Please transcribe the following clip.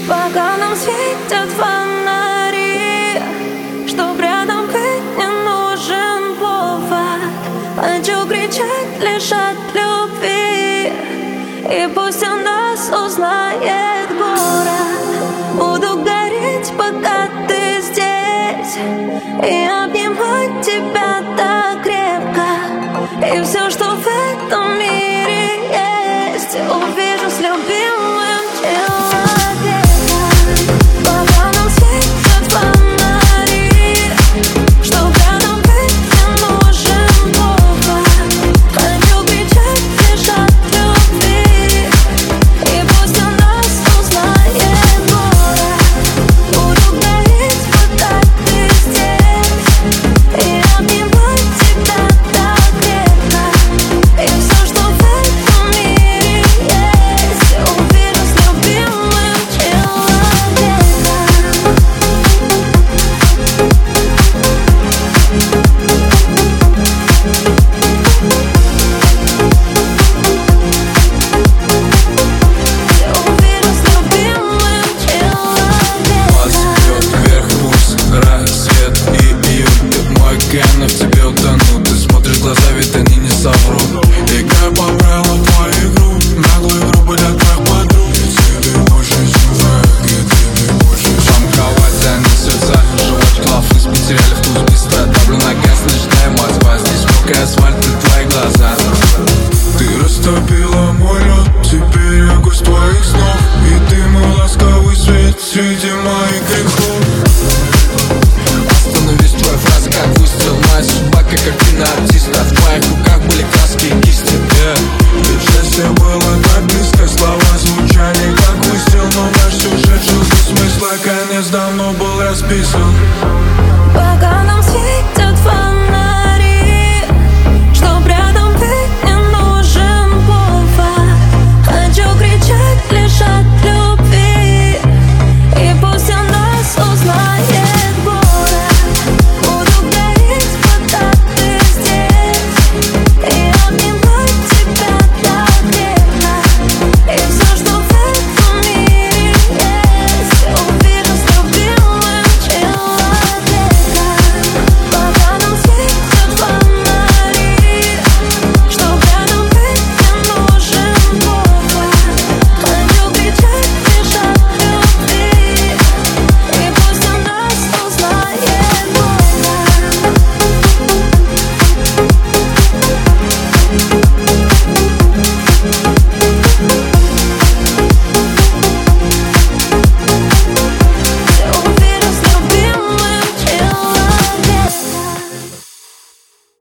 Пока нам светят фонари, чтоб рядом быть не нужен повод. Хочу кричать лишь от любви, и пусть о нас узнает город. Буду гореть, пока ты здесь, и обнимать тебя так крепко. И все, что в этом мире есть, увижу с любимым человеком. Пока нам светят фонари, чтоб рядом быть не нужен повод. Хочу кричать лишь от любви, и пусть о нас узнает город. Буду гореть, пока ты здесь, и обнимать тебя так крепко. И все, что в этом мире есть, увижу с любимым человеком. Увижу с любимым человеком. Вас бьет вверх курс, рассвет и июль. Ты мой океан, в тебе утону. Ты смотришь в глаза, ведь они не соврут. Играй по правилам твою игру, наглую игру для твоих подруг. И тебе больше чувак, и тебе больше замковать они сердца. Жвачки лафы потеряли вкус быстро. Давлю на газ, начинаю мазать. Здесь мокрый асфальт и твои глаза. Ты растопила мой лед, теперь я гость твоих снов. И ты мой ласковый свет среди моих грехов. Остановись, твоя фраза как выстрел. Моя судьба как картина артиста. В твоих руках были краски и кисти. Ведь счастье было так близко. Слова звучали как выстрел. Но наш сюжет жил без смысла. Конец давно был расписан.